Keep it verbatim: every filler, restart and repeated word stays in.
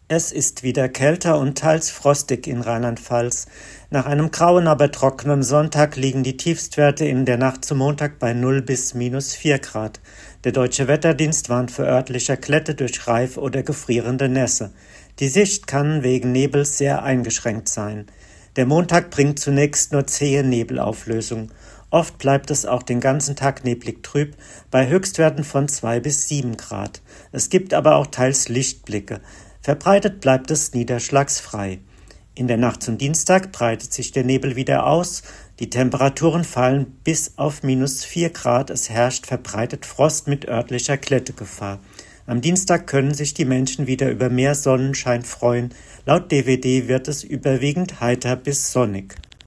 Es ist wieder kälter und teils frostig in Rheinland-Pfalz. Nach einem grauen, aber trockenen Sonntag liegen die Tiefstwerte in der Nacht zum Montag bei null bis minus vier Grad. Der Deutsche Wetterdienst warnt vor örtlicher Glätte durch Reif- oder gefrierende Nässe. Die Sicht kann wegen Nebels sehr eingeschränkt sein. Der Montag bringt zunächst nur zähe Nebelauflösung. Oft bleibt es auch den ganzen Tag neblig trüb, bei Höchstwerten von zwei bis sieben Grad. Es gibt aber auch teils Lichtblicke. Verbreitet bleibt es niederschlagsfrei. In der Nacht zum Dienstag breitet sich der Nebel wieder aus. Die Temperaturen fallen bis auf minus vier Grad. Es herrscht verbreitet Frost mit örtlicher Glättegefahr. Am Dienstag können sich die Menschen wieder über mehr Sonnenschein freuen. Laut D W D wird es überwiegend heiter bis sonnig.